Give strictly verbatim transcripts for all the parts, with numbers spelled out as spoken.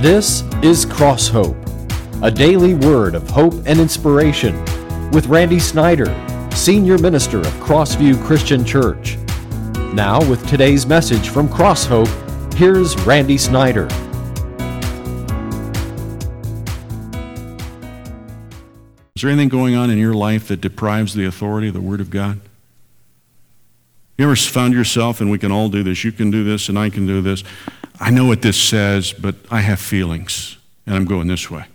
This is Cross Hope, a daily word of hope and inspiration with Randy Snyder, Senior Minister of Crossview Christian Church. Now with today's message from Cross Hope, here's Randy Snyder. Is there anything going on in your life that deprives the authority of the Word of God? You ever found yourself, and we can all do this, you can do this and I can do this, I know what this says, but I have feelings, and I'm going this way.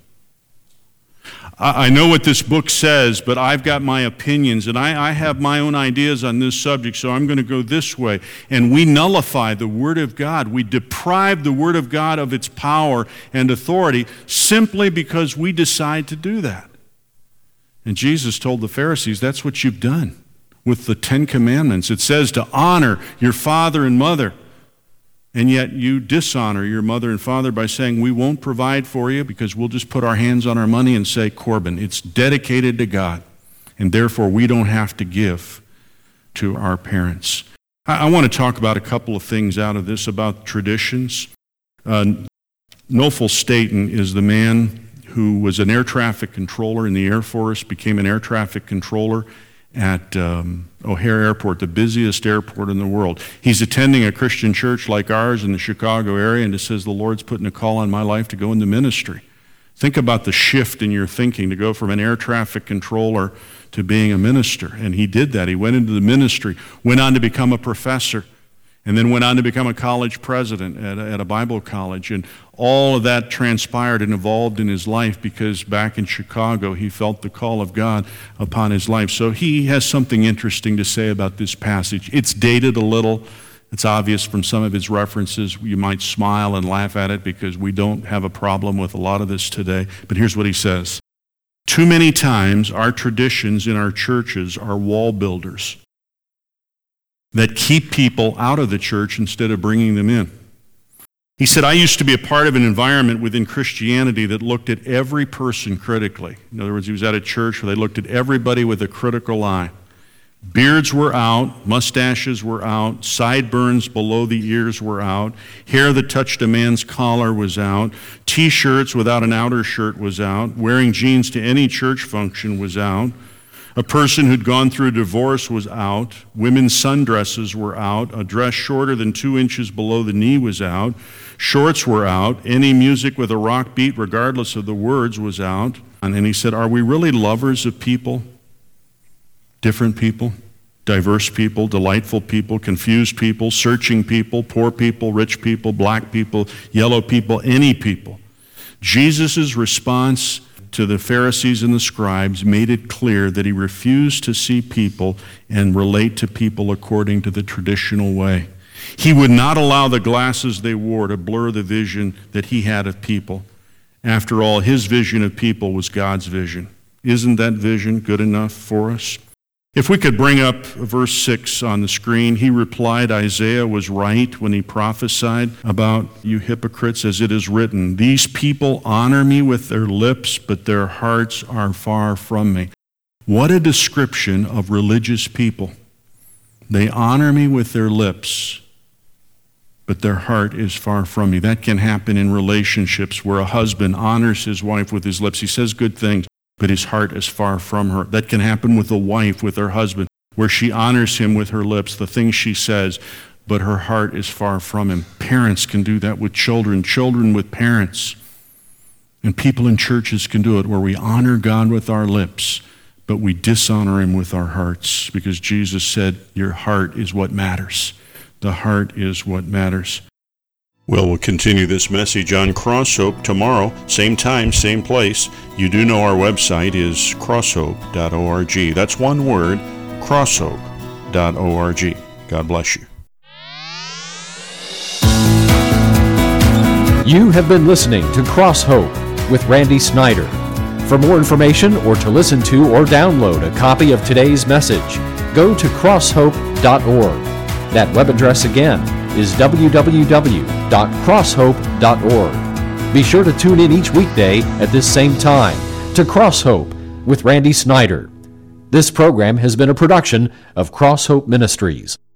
I, I know what this book says, but I've got my opinions, and I, I have my own ideas on this subject, so I'm going to go this way. And we nullify the Word of God. We deprive the Word of God of its power and authority simply because we decide to do that. And Jesus told the Pharisees, that's what you've done with the Ten Commandments. It says to honor your father and mother, and yet you dishonor your mother and father by saying, we won't provide for you because we'll just put our hands on our money and say, Corbin, it's dedicated to God, and therefore we don't have to give to our parents. I, I want to talk about a couple of things out of this about traditions. Uh, Knofel Staton is the man who was an air traffic controller in the Air Force, became an air traffic controller at um, O'Hare Airport, the busiest airport in the world. He's attending a Christian church like ours in the Chicago area, and it says, the Lord's putting a call on my life to go into ministry. Think about the shift in your thinking to go from an air traffic controller to being a minister. And he did that. He went into the ministry, went on to become a professor, and then went on to become a college president at a, at a Bible college. And all of that transpired and evolved in his life because back in Chicago, he felt the call of God upon his life. So he has something interesting to say about this passage. It's dated a little. It's obvious from some of his references. You might smile and laugh at it because we don't have a problem with a lot of this today. But here's what he says. Too many times our traditions in our churches are wall builders that keep people out of the church instead of bringing them in. He said, I used to be a part of an environment within Christianity that looked at every person critically. In other words, he was at a church where they looked at everybody with a critical eye. Beards were out, mustaches were out, sideburns below the ears were out, hair that touched a man's collar was out, T-shirts without an outer shirt was out, wearing jeans to any church function was out. A person who'd gone through a divorce was out. Women's sundresses were out. A dress shorter than two inches below the knee was out. Shorts were out. Any music with a rock beat, regardless of the words, was out. And then he said, are we really lovers of people? Different people, diverse people, delightful people, confused people, searching people, poor people, rich people, black people, yellow people, any people. Jesus' response to the Pharisees and the scribes made it clear that he refused to see people and relate to people according to the traditional way. He would not allow the glasses they wore to blur the vision that he had of people. After all, his vision of people was God's vision. Isn't that vision good enough for us? If we could bring up verse six on the screen, he replied, Isaiah was right when he prophesied about you hypocrites, as it is written, these people honor me with their lips, but their hearts are far from me. What a description of religious people. They honor me with their lips, but their heart is far from me. That can happen in relationships where a husband honors his wife with his lips. He says good things, but his heart is far from her. That can happen with a wife, with her husband, where she honors him with her lips, the things she says, but her heart is far from him. Parents can do that with children, children with parents. And people in churches can do it, where we honor God with our lips, but we dishonor him with our hearts, because Jesus said, your heart is what matters. The heart is what matters. Well, we'll continue this message on Cross Hope tomorrow, same time, same place. You do know our website is cross hope dot org. That's one word, cross hope dot org. God bless you. You have been listening to Cross Hope with Randy Snyder. For more information or to listen to or download a copy of today's message, go to cross hope dot org. That web address again is w w w dot cross hope dot org. Be sure to tune in each weekday at this same time to Cross Hope with Randy Snyder. This program has been a production of Cross Hope Ministries.